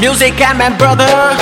Music and my brother.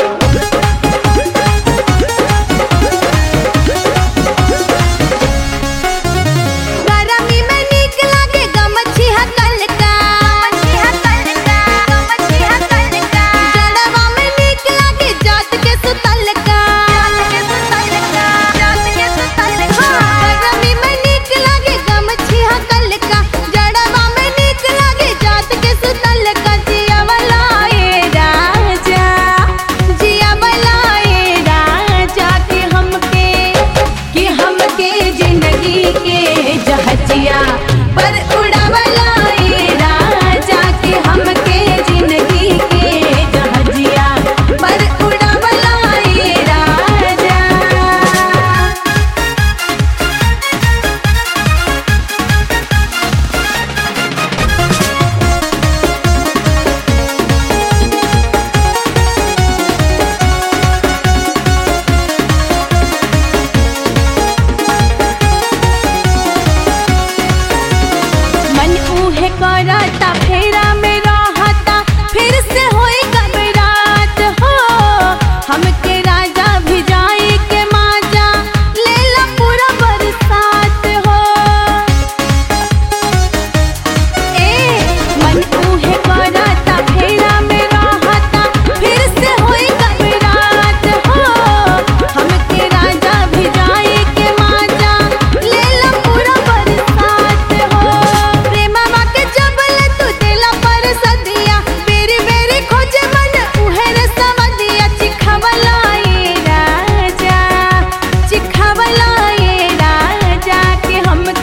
करता फेरा में रहता फिर से होई घबराहट हो हमके राजा भिजाई के माजा लेला पूरा बरसात हो ए मन उहे करता फेरा में रहता फिर से होई घबराहट हो हमके राजा भिजाई के माजा लेला पूरा बरसात हो प्रेमा के जबल तू दिला पर सदिया बेरी बेरी खोजे मन उहेर सवदिया चिखवलाए राजा कि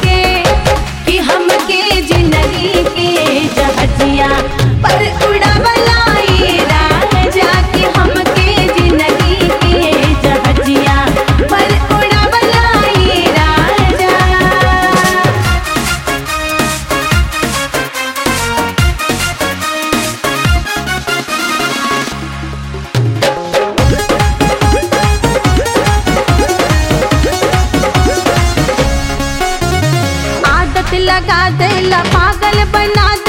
हमके जिंदगी के जहाजिया पर उड़ावलाए राजा कि हमके जिंदगी के जहाजिया पर उड़ावलाए राजा। आदत लगा देला पागल बना